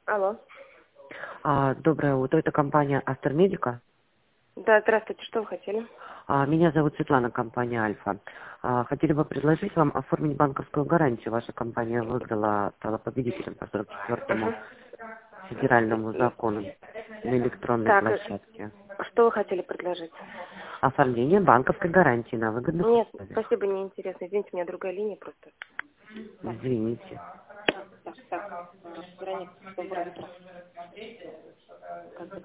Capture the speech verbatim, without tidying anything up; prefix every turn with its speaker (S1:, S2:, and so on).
S1: Алло.
S2: А, доброе утро, это компания Астромедика.
S1: Да, здравствуйте, что вы хотели?
S2: А, меня зовут Светлана, компания Альфа. А, хотели бы предложить вам оформить банковскую гарантию. Ваша компания выиграла, стала победителем по сорок четвёртому федеральному закону на электронной
S1: Так, э,
S2: площадке.
S1: что вы хотели предложить?
S2: Оформление банковской гарантии на выгодных
S1: Нет,
S2: условиях.
S1: спасибо, не интересно. Извините, у меня другая линия просто.
S2: Извините.
S1: Так, так, граница, что в раз.